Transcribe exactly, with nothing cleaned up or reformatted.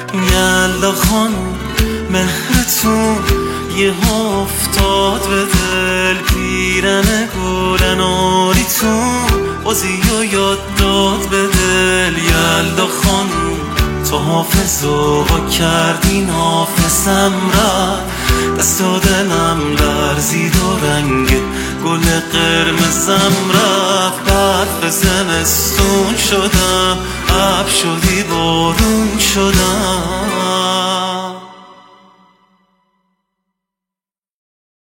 یلدا خانم مهرتون یه افتاد به دل، پیرن گلن آریتون بازی و یاد داد به دل. یلدا خانم تو حافظو با کردین حافظم رفت، دست و دلم لرزید و رنگ گل قرمزم رفت. برف زمستون شدم، ابر شدی بارون شدم.